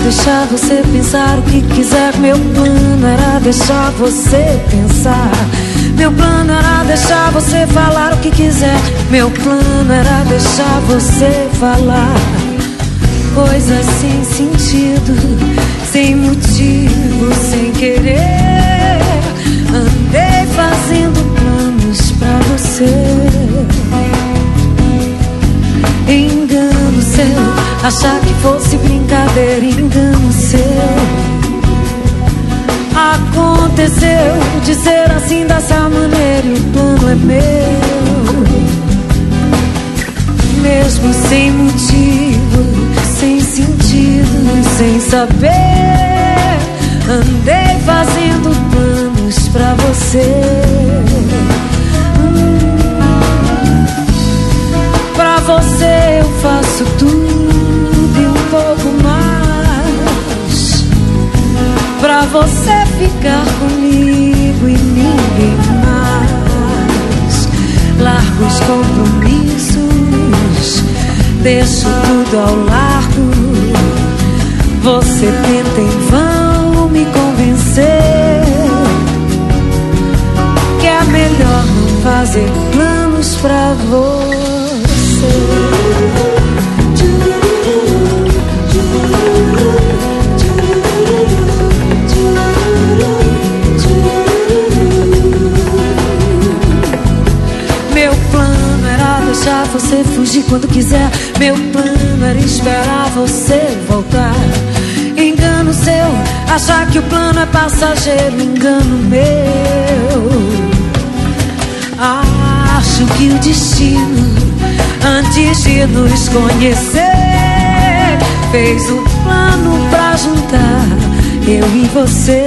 deixar você pensar o que quiser. Meu plano era deixar você pensar. Meu plano era deixar você falar o que quiser. Meu plano era deixar você falar coisas sem sentido, sem motivo, sem querer. Andei fazendo planos pra você. Engano seu, achar que fosse brincadeira. Engano seu. Aconteceu de ser assim, dessa maneira, e o plano é meu. Mesmo sem motivo, sem sentido, sem saber, andei fazendo planos pra você. Pra você eu faço tudo e um pouco mais. Pra você ficar comigo e ninguém mais. Largo os compromissos, deixo tudo ao largo. Você tenta em vão me convencer que é melhor não fazer planos pra você. Meu plano era deixar você fugir quando quiser. Meu plano era esperar você voltar. Engano seu, achar que o plano é passageiro. Engano meu. Acho que o destino, antes de nos conhecer, fez um plano pra juntar eu e você.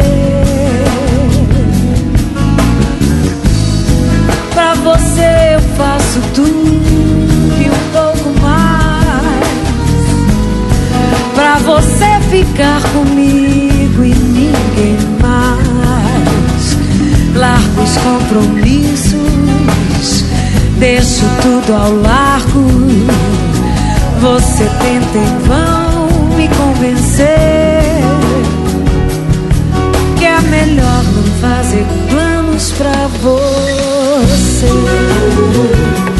Pra você eu faço tudo e um pouco mais. Pra você ficar comigo e ninguém mais. Largo os compromissos, deixo tudo ao largo. Você tenta em vão me convencer que é melhor não fazer planos pra você.